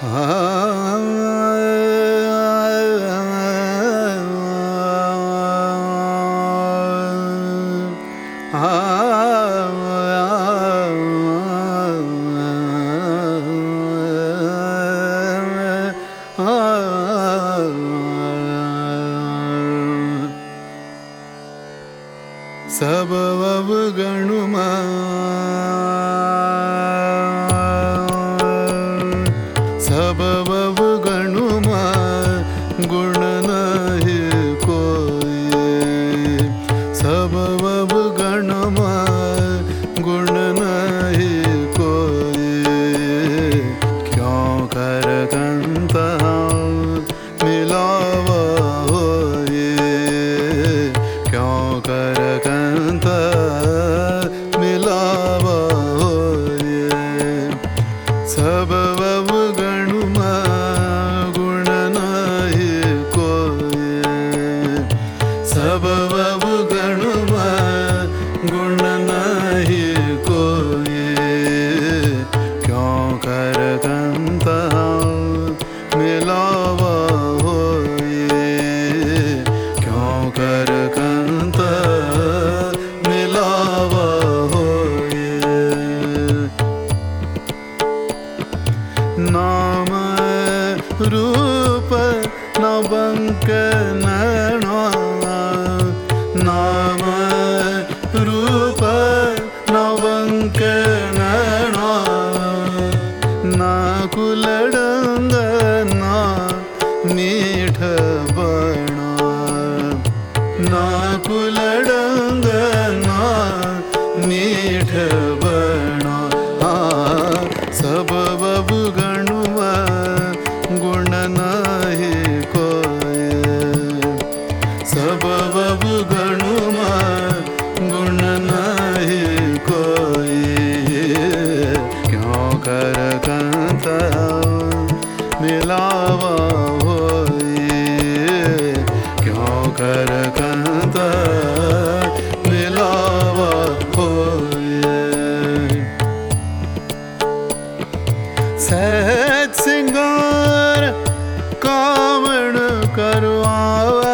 सब अवगणुमा सब अवगणुमा गुण नहीं कोई सब अवगणुमा गुण नहीं कोई क्यों कर कंता मिलावा होए क्यों कर कंता मिलावा होए सब अवगणुमा गुण नहीं कोई सब अवगणुमा गुण नहीं कोई क्यों कर कंता मिलावा होए क्यों कर कंता मिलावा होए नाम रूप न बंक नैना नाम रूप न बंक नैना ना कुलड़ंग ना मीठ बना ना कुलड़ंग ना मीठ बना सब अवगणुमा गुण नहीं कोई सब अवगणुमा गुण नहीं कोई क्यों कर कंता मिलावा होए क्यों कर कंता मिलावा होए सहज सिंगार कामण करवावा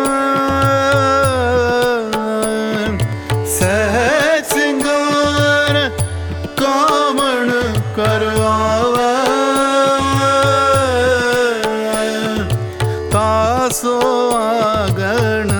सहज सिंगार कामण करवावा तासो आगण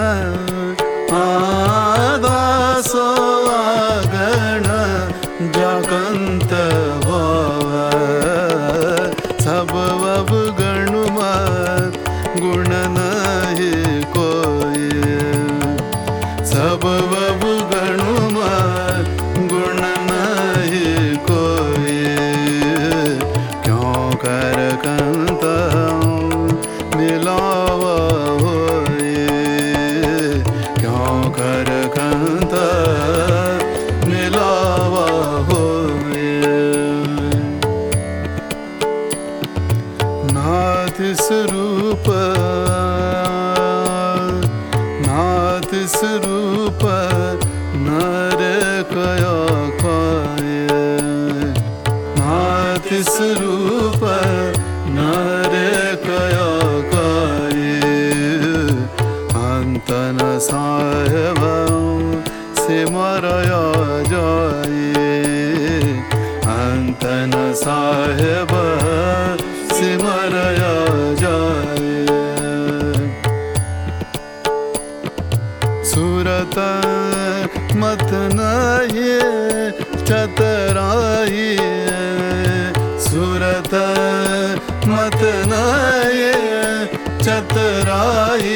दासो आगण जगंत भव सब अवगणुमा गुण नहीं कोई सब अवगणुमा गुण नहीं कोई क्यों कर कंता मिलावा होए क्यों कर कंता मिलावा होए नाथ स्वरूप नर कया खाए नाथ स्वरूप नर कया खाए अंतन साहेब सिमरया जाए अंतन साहेब सिमरया जाए सूरत मत नहीं चतराई सूरत मत नहीं चतराई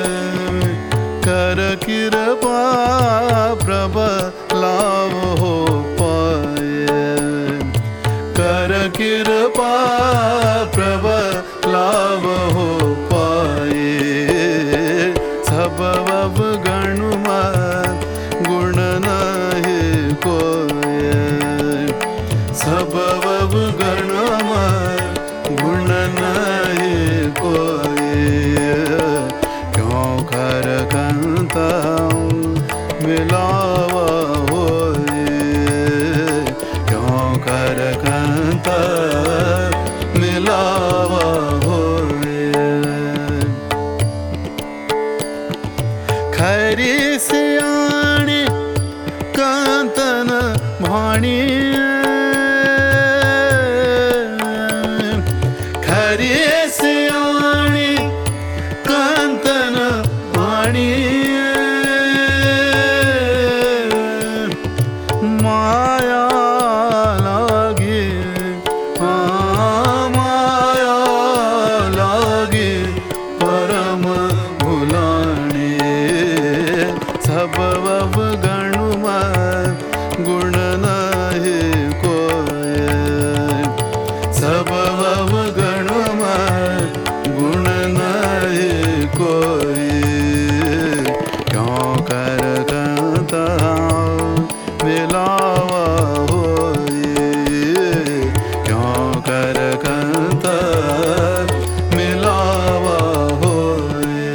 कर कृपा प्रभ लाभ हो पाए कर कृपा प्रभ लाभ हो पाए सब अवगणुमा गुण नहीं कोई सब अवगणुमा गुण नहीं कोई क्यों कर कंता मिला वाणी खरी सियाणी कंतन वाणी माया लागे माया लागे परम भुलाणे सब अवगणुमा गुण नाही कोय सब अवगणुमा गुण नाही कोय क्यों कर कंता मिलावा होए क्यों कर कंता मिलावा होए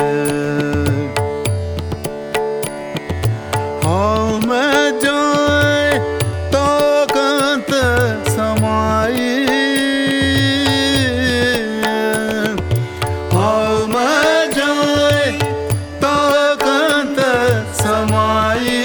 हाँ मैं जाए तो कंत समाई हाँ मैं जाए तो कंत समाई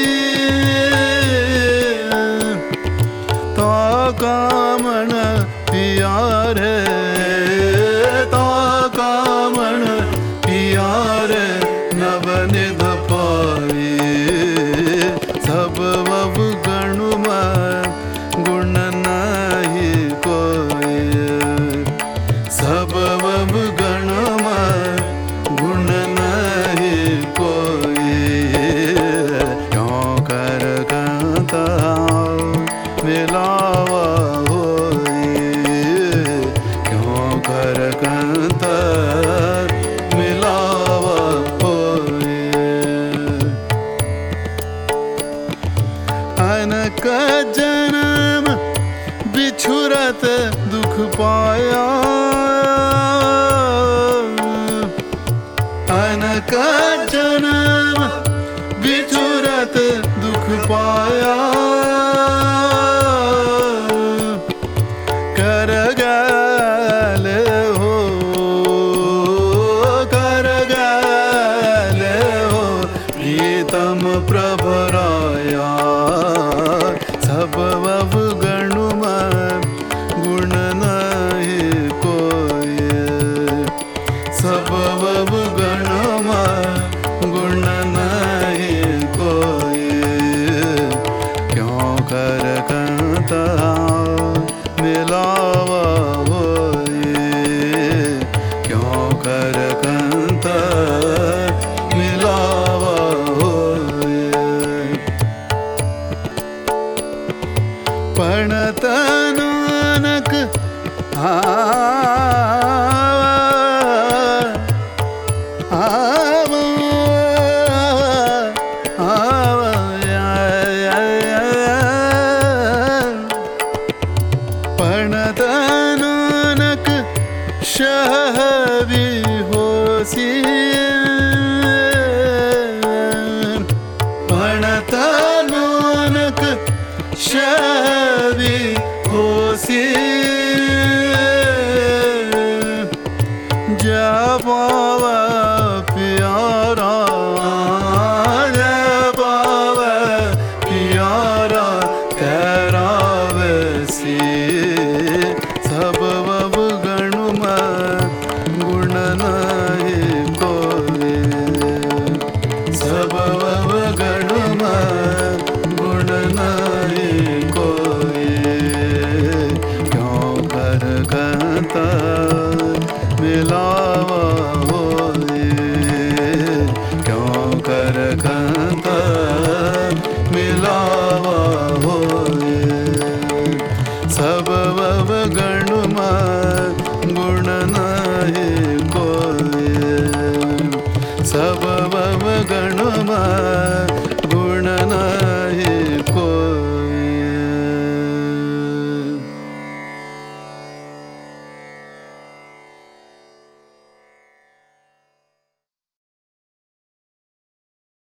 तो कामण पियारे तो कामण पियारे नवनिध पाई सब अवगणुमा गुण नाही कोय सब अवगणुमा गुण नाही कोय क्यों कर कंता मिलावा होए क्यों कर कंता मिलावा होए अनक जन्म बिछुरत दुख पाया अनक जन्म बिछुरत दुख पाया कर गल हो प्रीतम प्रभराया सब अवगणुमा गुण नहीं कोय सब अवगणुमा गुण नहीं कोय क्यों कर कंता मिलावा होए क्यों कर कंता मिलावा होए पणत नानक पणत नानक शहवी होसी पणत नानक शहवी होसी जबावा प्यारा जबावा प्यारा तेरा वैसी सब अवगणुमा गुण नहीं कोय सब अवगणुमा गुण नहीं कोय क्यों कर कंता मिलावा होए क्यों कर कंता मिलावा होए सब अवगणुमा गुण नहीं कोय सब अवगणुमा